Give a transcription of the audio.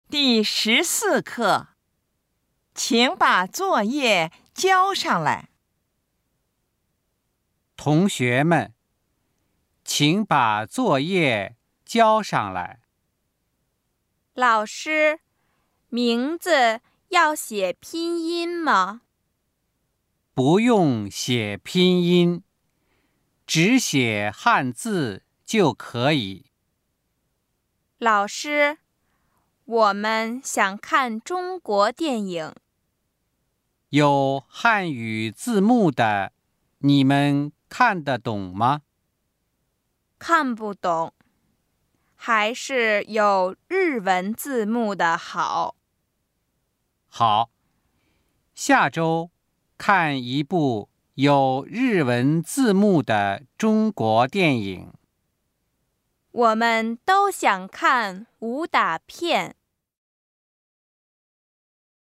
第14课，请把作业交上来。 同学们，请把作业交上来。 老师，名字要写拼音吗？ 不用写拼音，只写汉字就可以。 老师，我们想看中国电影。 有汉语字幕的，你们看得懂吗？ 看不懂，还是有日文字幕的好。 好，下周看一部有日文字幕的中国电影。 我们都想看武打片。